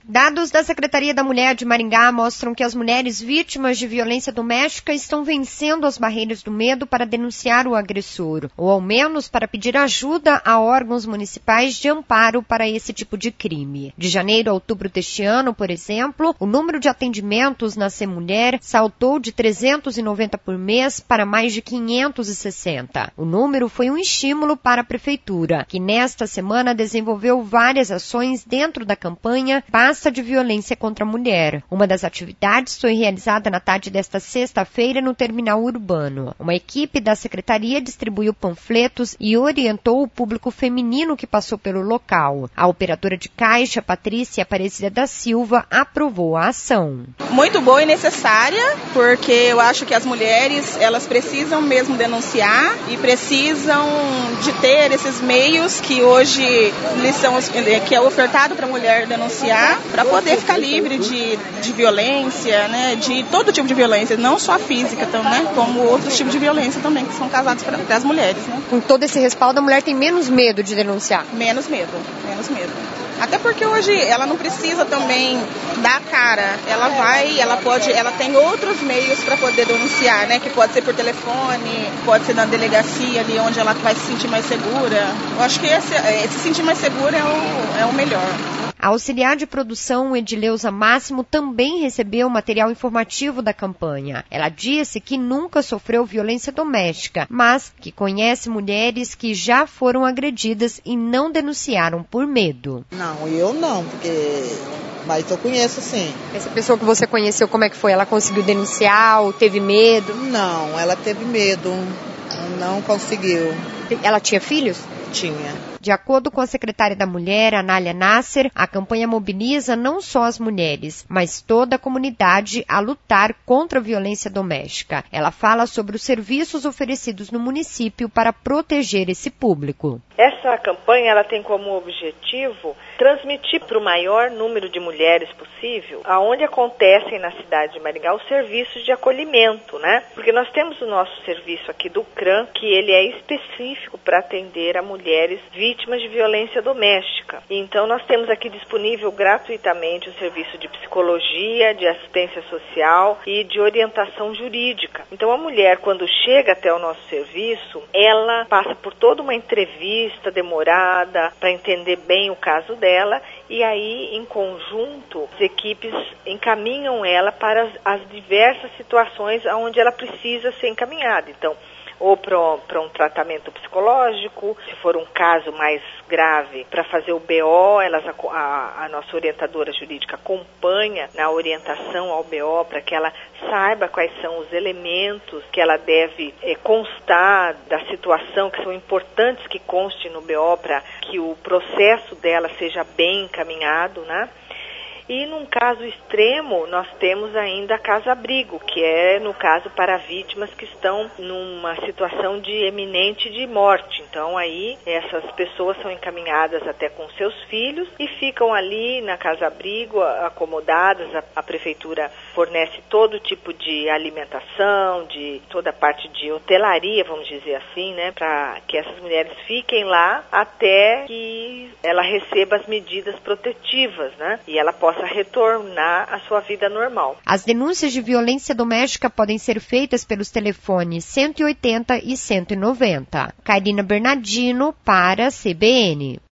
Dados da Secretaria da Mulher de Maringá mostram que as mulheres vítimas de violência doméstica estão vencendo as barreiras do medo para denunciar o agressor, ou ao menos para pedir ajuda a órgãos municipais de amparo para esse tipo de crime. De janeiro a outubro deste ano, por exemplo, o número de atendimentos na Semulher saltou de 390 por mês para mais de 560. O número foi um estímulo para a Prefeitura, que nesta semana desenvolveu várias ações dentro da campanha Basta de Violência contra a Mulher. Uma das atividades foi realizada na tarde desta sexta-feira no terminal urbano. Uma equipe da secretaria distribuiu panfletos e orientou o público feminino que passou pelo local. A operadora de caixa, Patrícia Aparecida da Silva, aprovou a ação. Muito boa e necessária, porque eu acho que as mulheres, elas precisam mesmo denunciar e precisam de ter esses meios que hoje que é ofertado para a mulher denunciar, para poder ficar livre de violência, né, de todo tipo de violência, não só a física, então, né, como outros tipos de violência também, que são causados para as mulheres. Né. Com todo esse respaldo, a mulher tem menos medo de denunciar? Menos medo. Até porque hoje ela não precisa também dar cara, ela tem outros meios para poder denunciar, né, que pode ser por telefone, pode ser na delegacia ali onde ela vai se sentir mais segura. Eu acho que se sentir mais segura é o melhor. A auxiliar de produção Edileuza Máximo também recebeu material informativo da campanha. Ela disse que nunca sofreu violência doméstica, mas que conhece mulheres que já foram agredidas e não denunciaram por medo. Não, eu não, mas eu conheço sim. Essa pessoa que você conheceu, como é que foi? Ela conseguiu denunciar ou teve medo? Não, ela teve medo, não conseguiu. Ela tinha filhos? Tinha. De acordo com a secretária da Mulher, Anália Nasser, a campanha mobiliza não só as mulheres, mas toda a comunidade a lutar contra a violência doméstica. Ela fala sobre os serviços oferecidos no município para proteger esse público. Essa campanha ela tem como objetivo transmitir para o maior número de mulheres possível aonde acontecem na cidade de Maringá os serviços de acolhimento, né? Porque nós temos o nosso serviço aqui do CRAM, que ele é específico para atender a mulheres vítimas de violência doméstica. Então nós temos aqui disponível gratuitamente o serviço de psicologia, de assistência social e de orientação jurídica. Então a mulher, quando chega até o nosso serviço, ela passa por toda uma entrevista demorada para entender bem o caso dela e aí, em conjunto, as equipes encaminham ela para as diversas situações onde ela precisa ser encaminhada. Então, ou para um tratamento psicológico, se for um caso mais grave, para fazer o BO, a nossa orientadora jurídica acompanha na orientação ao BO para que ela saiba quais são os elementos que ela deve constar da situação, que são importantes que conste no BO para que o processo dela seja bem encaminhado, né? E num caso extremo, nós temos ainda a casa-abrigo, que é, no caso, para vítimas que estão numa situação de eminente de morte. Então, aí, essas pessoas são encaminhadas até com seus filhos e ficam ali na casa-abrigo, acomodadas. A prefeitura fornece todo tipo de alimentação, de toda a parte de hotelaria, vamos dizer assim, né, para que essas mulheres fiquem lá até que ela receba as medidas protetivas, né, e ela possa retornar à sua vida normal. As denúncias de violência doméstica podem ser feitas pelos telefones 180 e 190. Karina Bernardino para a CBN.